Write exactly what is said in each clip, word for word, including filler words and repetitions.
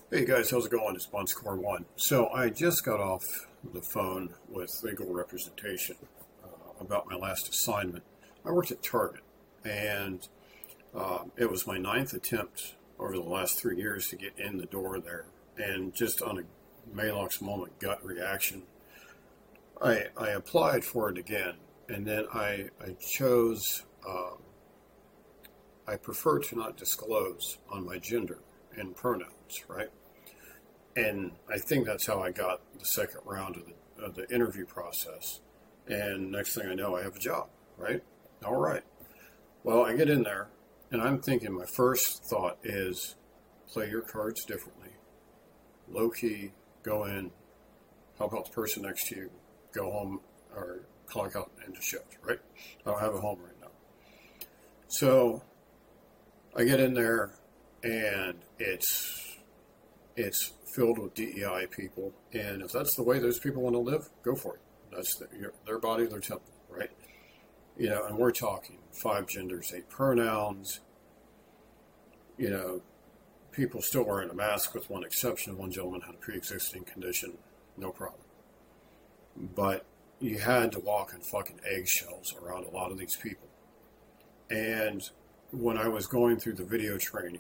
Hey guys, how's it going? It's Bunscore One. So I just got off the phone with legal representation uh, about my last assignment. I worked at Target, and uh, it was my ninth attempt over the last three years to get in the door there. And just on a Maalox moment gut reaction, I, I applied for it again, and then I, I chose, um, I prefer to not disclose on my gender and pronouns, right? And I think that's how I got the second round of the, of the interview process. And next thing I know, I have a job, right? All right. Well, I get in there, and I'm thinking my first thought is play your cards differently. Low key, go in, help out the person next to you, go home, or clock out into shift, right? I don't have a home right now. So I get in there, and it's it's filled with D E I people, and if that's the way those people want to live, go for it. That's the, your, their body, their temple, right? You know, and we're talking five genders, eight pronouns. You know, people still wearing a mask with one exception. One gentleman had a pre-existing condition, no problem. But you had to walk in fucking eggshells around a lot of these people. And when I was going through the video training,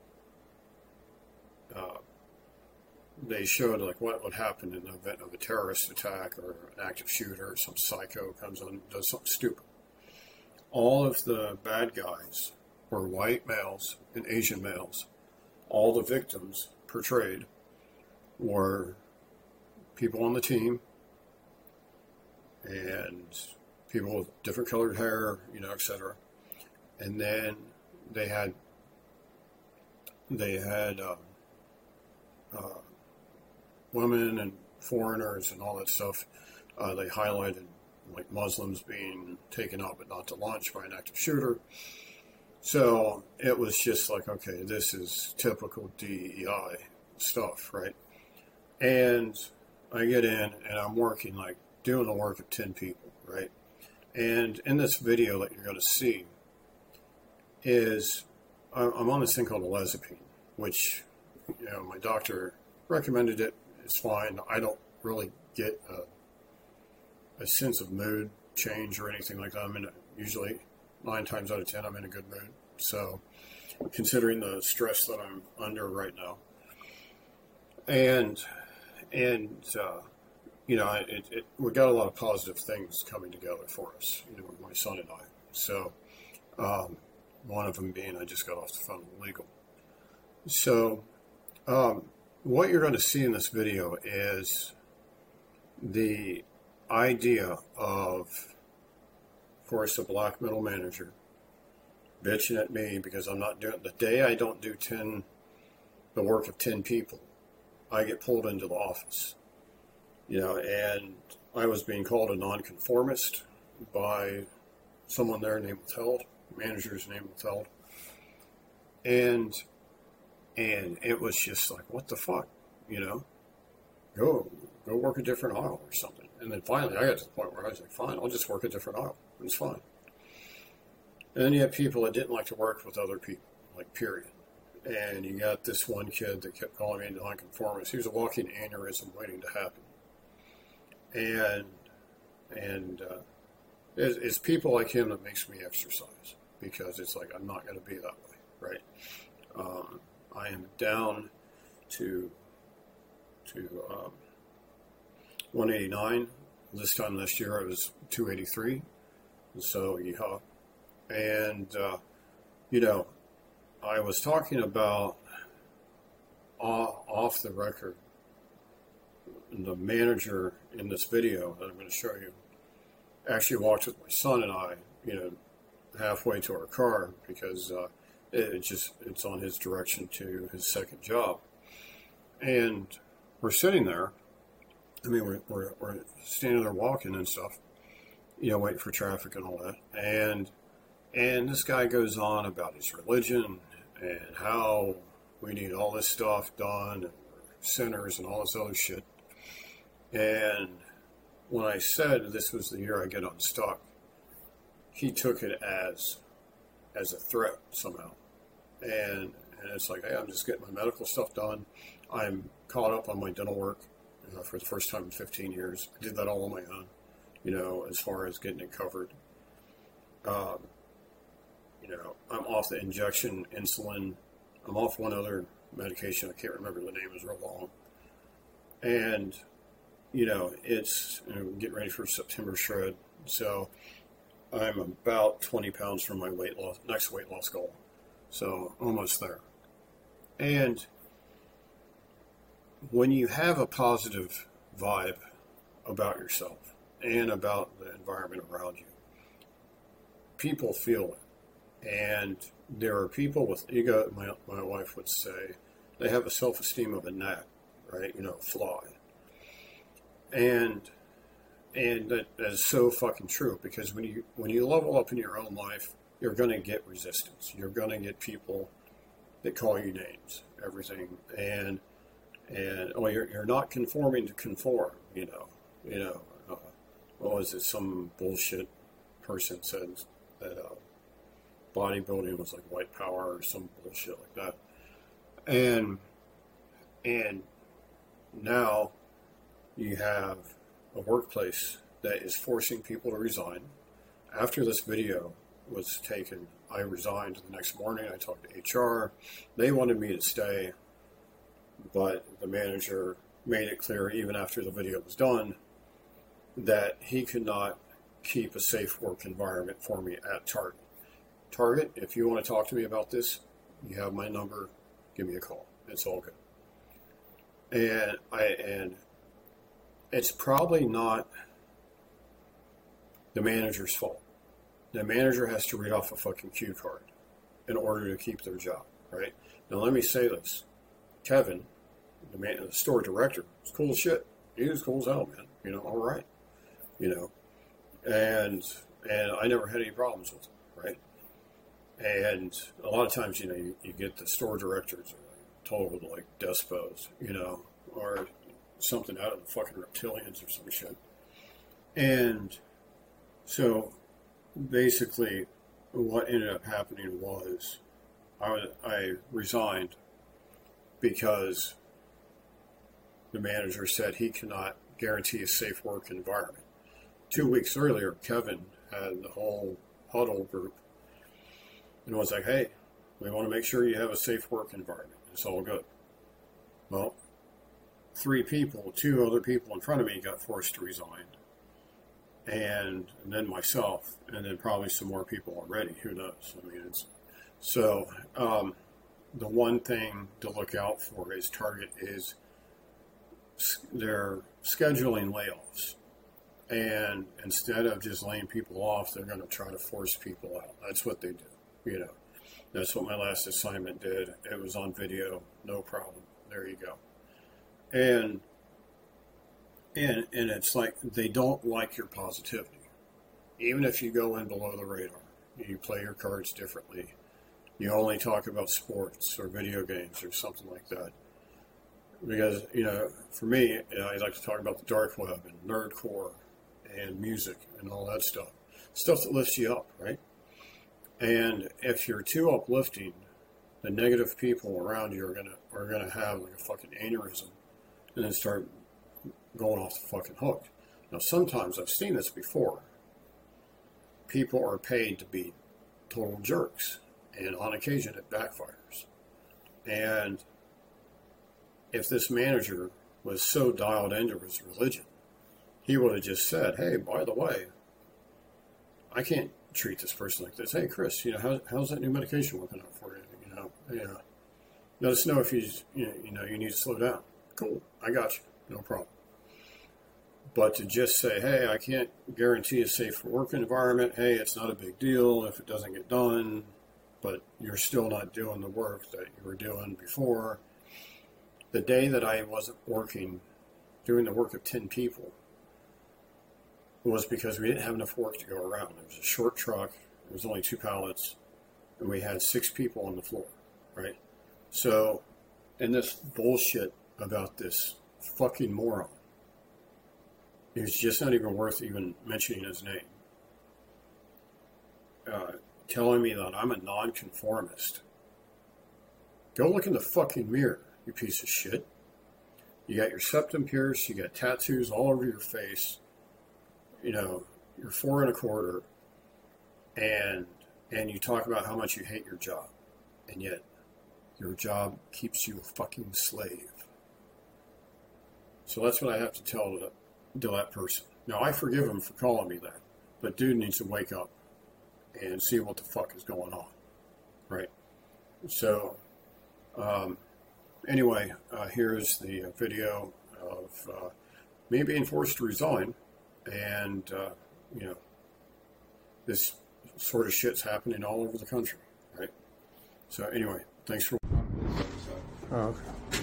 uh, they showed like what would happen in the event of a terrorist attack or an active shooter or some psycho comes on and does something stupid. All of the bad guys were white males and Asian males. All the victims portrayed were people on the team and people with different colored hair, you know, et cetera. And then they had they had uh, uh, women and foreigners and all that stuff. Uh, they highlighted like Muslims being taken out but not to lunch by an active shooter. So it was just like, okay, this is typical D E I stuff, right? And I get in and I'm working like doing the work of ten people, right? And in this video that you're going to see is I'm on this thing called Olezapine, which, you know, my doctor recommended it. It's fine. I don't really get a, a sense of mood change or anything like that. I'm in a, usually nine times out of ten, I'm in a good mood. So, considering the stress that I'm under right now, and and uh, you know, it, it, we got a lot of positive things coming together for us. You know, my son and I. So, um, one of them being I just got off the phone with legal. So, um, what you're going to see in this video is the idea of, of course, a black middle manager bitching at me because I'm not doing, the day I don't do ten, the work of ten people, I get pulled into the office. You know, and I was being called a nonconformist by someone there named Withheld, manager's name Withheld. And And it was just like, what the fuck, you know? Go, go work a different aisle or something. And then finally, I got to the point where I was like, fine, I'll just work a different aisle. It's fine. And then you have people that didn't like to work with other people, like period. And you got this one kid that kept calling me nonconformist. He was a walking aneurysm waiting to happen. And and uh, it's, it's people like him that makes me exercise because it's like I'm not going to be that way, right? Um, I am down to to um, one eighty-nine. This time last year I was two eighty-three. So yeah, and uh, you know, I was talking about off, off the record. The manager in this video that I'm going to show you actually walked with my son and I, you know, halfway to our car because. Uh, It just, it's on his direction to his second job. And we're sitting there. I mean, we're, we're, we're standing there walking and stuff, you know, waiting for traffic and all that. And, and this guy goes on about his religion and how we need all this stuff done and we're sinners and all this other shit. And when I said this was the year I get unstuck, he took it as, as a threat somehow. And and it's like, hey, I'm just getting my medical stuff done. I'm caught up on my dental work uh, for the first time in fifteen years. I did that all on my own, you know, as far as getting it covered. Um, you know, I'm off the injection insulin. I'm off one other medication. I can't remember the name. It's real long. And, you know, it's you know, getting ready for September shred. So I'm about twenty pounds from my weight loss, next weight loss goal. So almost there. And when you have a positive vibe about yourself and about the environment around you, people feel it. And there are people with ego, my, my wife would say, they have a self-esteem of a gnat, right? You know, a fly. And and that, that is so fucking true, because when you when you level up in your own life, you're going to get resistance. You're going to get people that call you names, everything. And And oh, you're you're not conforming to conform, you know, you know. Uh, what was it? Some bullshit person said that uh, bodybuilding was like white power or some bullshit like that. And and now you have a workplace that is forcing people to resign. After this video was taken, I resigned the next morning. I talked to H R. They wanted me to stay. But the manager made it clear, even after the video was done, that he could not keep a safe work environment for me at Target. Target, if you want to talk to me about this, you have my number. Give me a call. It's all good. And I and it's probably not the manager's fault. The manager has to read off a fucking cue card in order to keep their job, right? Now let me say this. Kevin, the man, the store director, was cool as shit. He was cool as hell, man. You know, all right. You know, and and I never had any problems with him, right? And a lot of times, you know, you, you get the store directors told like despots, you know, or something out of the fucking reptilians or some shit. And so basically, what ended up happening was I was, I resigned. Because the manager said he cannot guarantee a safe work environment. Two weeks earlier, Kevin had the whole huddle group and was like, hey, we want to make sure you have a safe work environment. It's all good. Well, three people, two other people in front of me got forced to resign. And, and then myself, and then probably some more people already. Who knows? I mean, it's so... Um, the one thing to look out for is Target is they're scheduling layoffs. And instead of just laying people off, they're going to try to force people out. That's what they do. You know, that's what my last assignment did. It was on video. No problem. There you go. And, and, and it's like they don't like your positivity. Even if you go in below the radar, you play your cards differently. You only talk about sports or video games or something like that. Because, you know, for me, you know, I like to talk about the dark web and nerdcore and music and all that stuff. Stuff that lifts you up, right? And if you're too uplifting, the negative people around you are gonna are gonna have like a fucking aneurysm and then start going off the fucking hook. Now, sometimes I've seen this before. People are paid to be total jerks. And on occasion, it backfires. And if this manager was so dialed into his religion, he would have just said, hey, by the way, I can't treat this person like this. Hey, Chris, you know, how, how's that new medication working out for you? You know, yeah. Let us know if you, you know, you know, you need to slow down. Cool, I got you. No problem. But to just say, hey, I can't guarantee a safe work environment. Hey, it's not a big deal if it doesn't get done. But you're still not doing the work that you were doing before. The day that I wasn't working, doing the work of ten people, was because we didn't have enough work to go around. It was a short truck, it was only two pallets, and we had six people on the floor, right? So, and this bullshit about this fucking moron, it's just not even worth even mentioning his name. Uh, telling me that I'm a nonconformist Go look in the fucking mirror, you piece of shit. You got your septum pierced, you got tattoos all over your face, you know, you're four and a quarter, and and you talk about how much you hate your job, and yet your job keeps you a fucking slave. So that's what I have to tell to, to that person. Now, I forgive him for calling me that, but dude needs to wake up and see what the fuck is going on, right? So, um, anyway, uh, here's the video of uh, me being forced to resign, and, uh, you know, this sort of shit's happening all over the country, right? So, anyway, thanks for... Oh, okay.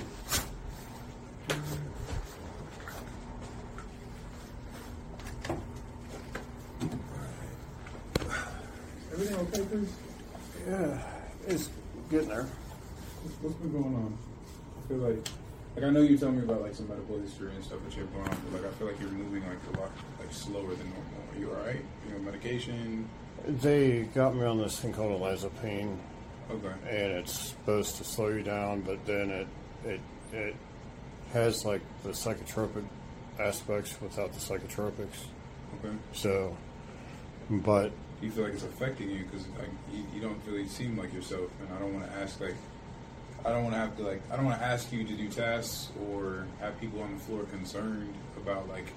Everything okay, Chris? Yeah, it's getting there. What's, what's been going on? I feel like, like I know you told me about like some medical history and stuff that you have going on, but like I feel like you're moving like a lot like slower than normal. Are you alright? You know, medication? They got me on this thing called olanzapine. Okay. And it's supposed to slow you down, but then it it it has like the psychotropic aspects without the psychotropics. Okay. So, but do you feel like it's affecting you? Because like you, you don't really seem like yourself, and I don't want to ask like I don't want to have to like I don't want to ask you to do tasks or have people on the floor concerned about like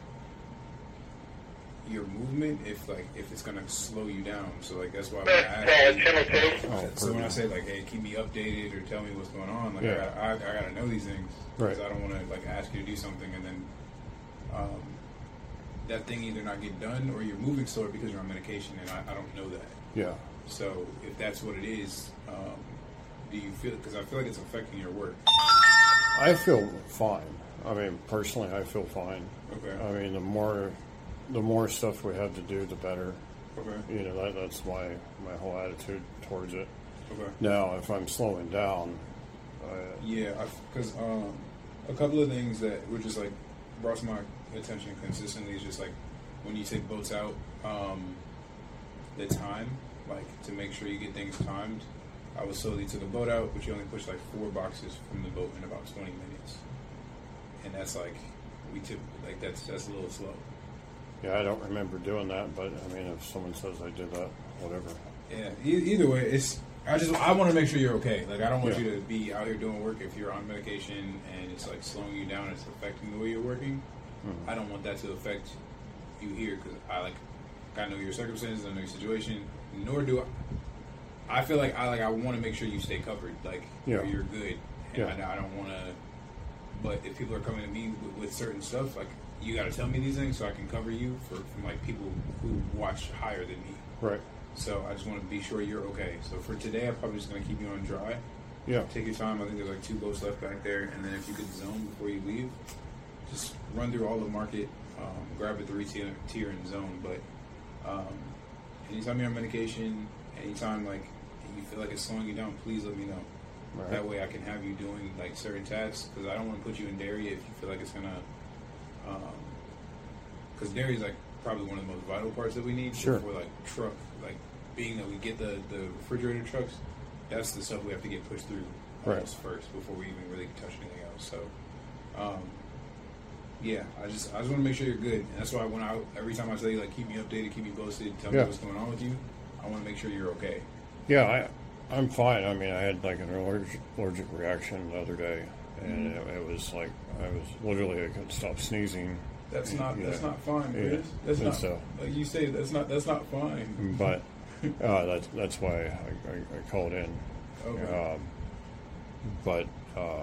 your movement if like if it's gonna slow you down. So like that's why I ask you. Oh, so when I say like, hey, keep me updated or tell me what's going on, like yeah. I, gotta, I, I gotta know these things because right. I don't want to like ask you to do something and then um, that thing either not get done or you're moving slower because you're on medication and I, I don't know that. Yeah. So if that's what it is, um, do you feel? Because I feel like it's affecting your work. I feel fine. I mean, personally, I feel fine. Okay. I mean, the more. The more stuff we have to do, the better. Okay. You know, that, that's my, my whole attitude towards it. Okay. Now, if I'm slowing down... Uh, yeah, because um, a couple of things that were just, like, brought to my attention consistently is just, like, when you take boats out, um, the time, like, to make sure you get things timed. I was told you took a boat out, but you only push, like, four boxes from the boat in about twenty minutes. And that's, like, we tip, like, that's that's a little slow. Yeah, I don't remember doing that, but I mean, if someone says I did that, whatever. Yeah, e- either way, it's. I just I want to make sure you're okay. Like I don't want yeah. you to be out here doing work if you're on medication and it's like slowing you down. It's affecting the way you're working. Mm-hmm. I don't want that to affect you here because I like I know your circumstances, I know your situation. Nor do I. I feel like I like I want to make sure you stay covered. Like yeah. you're good, and yeah. I, I don't want to. But if people are coming to me with, with certain stuff, like. You got to tell me these things so I can cover you for, from like people who watch higher than me. Right. So I just want to be sure you're okay. So for today, I'm probably just going to keep you on dry. Yeah. Take your time. I think there's like two boats left back there. And then if you could zone before you leave, just run through all the market, um, grab a three tier, tier and zone. But um, anytime you're on medication, anytime like you feel like it's slowing you down, please let me know. Right. That way I can have you doing like certain tasks because I don't want to put you in dairy if you feel like it's going to because um, dairy is like probably one of the most vital parts that we need. Sure. For like truck, like being that we get the, the refrigerator trucks, that's the stuff we have to get pushed through almost right. first before we even really touch anything else. So, um, yeah, I just I just want to make sure you're good, and that's why when I every time I tell you like keep me updated, keep me posted, tell yeah. me what's going on with you, I want to make sure you're okay. Yeah, I I'm fine. I mean, I had like an allergic allergic reaction the other day. And it, it was like I was literally I couldn't stop sneezing. That's not you that's know. not fine, yeah. Chris. That's and not so, like you say. That's not that's not fine. But uh, that's that's why I, I, I called in. Okay. Um, but uh,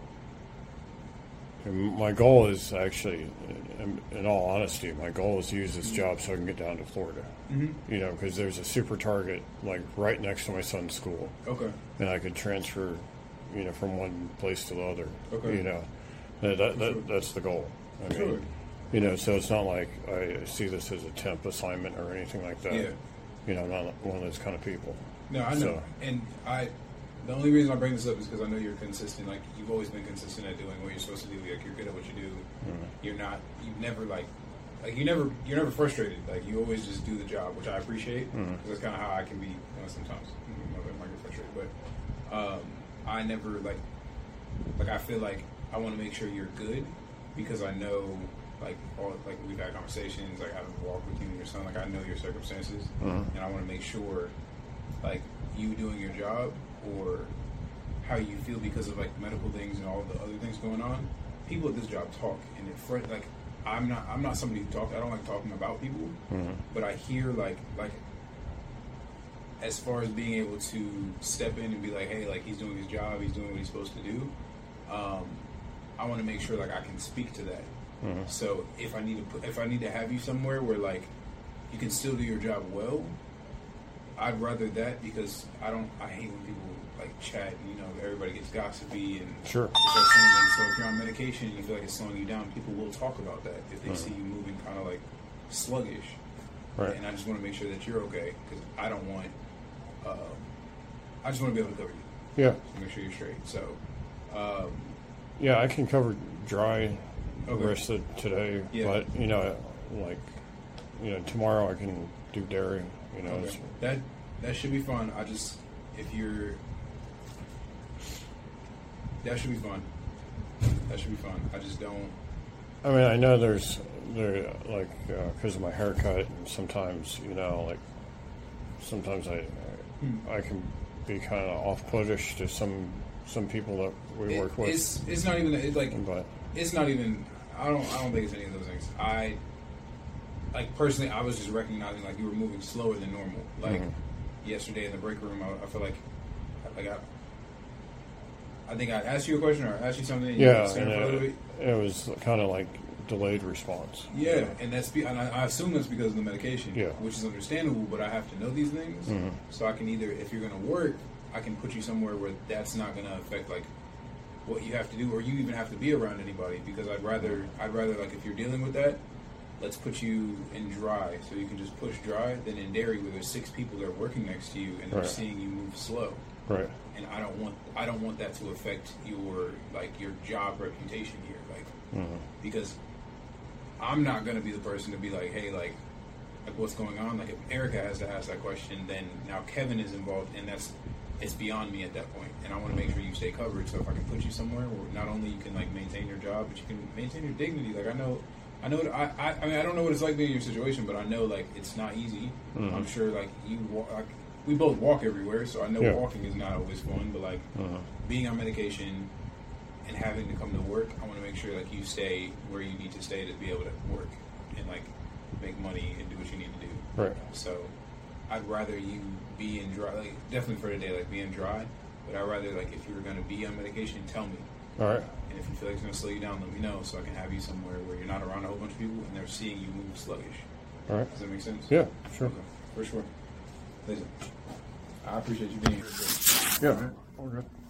my goal is actually, in, in all honesty, my goal is to use this job so I can get down to Florida. Mm-hmm. You know, because there's a super target like right next to my son's school. Okay. And I could transfer. You know, from one place to the other. Okay. You know, that, that, that sure. that's the goal. I mean, sure. you know, so it's not like I see this as a temp assignment or anything like that. Yeah. You know, I'm not one of those kind of people. No, I know. So, and I, the only reason I bring this up is because I know you're consistent. Like you've always been consistent at doing what you're supposed to do. Like you're good at what you do. Mm-hmm. You're not. You've never like, like you never. You're never frustrated. Like you always just do the job, which I appreciate. Because mm-hmm. that's kind of how I can be you know, sometimes. I might get frustrated, but. Um, I never like like I feel like I want to make sure you're good because I know like all like we've had conversations like having a walk with you and your son, like I know your circumstances, Mhm. and I want to make sure like you doing your job or how you feel because of like medical things and all the other things going on. People at this job talk, and it fr- like I'm not I'm not somebody who talks. I don't like talking about people, Mhm. but I hear like like as far as being able to step in and be like, hey, like he's doing his job, he's doing what he's supposed to do. Um, I want to make sure like I can speak to that. Mhm. So if I need to put, if I need to have you somewhere where like you can still do your job well, I'd rather that because I don't I hate when people like chat and, you know, everybody gets gossipy and Sure. it's that same thing. So if you're on medication and you feel like it's slowing you down, people will talk about that if they Mhm. see you moving kind of like sluggish. Right. And I just want to make sure that you're okay because I don't want. Uh, I just want to be able to cover you. Yeah. To make sure you're straight. So. Um, Yeah, I can cover dry the Okay. rest of today, Yeah. but you know, like, you know, tomorrow I can do dairy. You know, okay. it's- That that should be fun. I just if you're that should be fun. That should be fun. I just don't. I mean, I know there's there like because of my haircut, and sometimes you know, like sometimes I I can be kind of off-putish to some some people that we It, work with. it's it's not even it's like But it's not even. I don't I don't think it's any of those things. I like personally, I was just recognizing like you were moving slower than normal. Like Mhm. yesterday in the break room, I, I feel like like I. I think I asked you a question or I asked you something. And you yeah, stared and for a little it, bit. it was kind of like delayed response. Yeah, and that's be, and I, I assume that's because of the medication, Yeah. which is understandable. But I have to know these things, Mhm. so I can either, if you're going to work, I can put you somewhere where that's not going to affect like what you have to do, or you even have to be around anybody. Because I'd rather, I'd rather like if you're dealing with that, let's put you in dry, so you can just push dry, than in dairy where there's six people that are working next to you and they're Right. seeing you move slow. Right. And I don't want, I don't want that to affect your like your job reputation here, like Mhm. because I'm not going to be the person to be like, hey, like, like what's going on? Like, if Erica has to ask that question, then now Kevin is involved, and that's it's beyond me at that point. And I want to make sure you stay covered. So if I can put you somewhere where not only you can like maintain your job, but you can maintain your dignity. Like I know, I know, I, I, I mean, I don't know what it's like being in your situation, but I know like it's not easy. Mhm. I'm sure like you walk, like we both walk everywhere, so I know Yeah. walking is not always fun, but like Mhm. being on medication and having to come to work, I want to make sure like you stay where you need to stay to be able to work and like make money and do what you need to do. Right. So I'd rather you be in dry, like definitely for today, like be in dry. But I'd rather like if you were going to be on medication, tell me. All right. And if you feel like it's going to slow you down, let me know so I can have you somewhere where you're not around a whole bunch of people and they're seeing you move sluggish. All right. Does that make sense? Yeah. Sure. Okay, for sure. Listen, I appreciate you being here. Yeah. All good.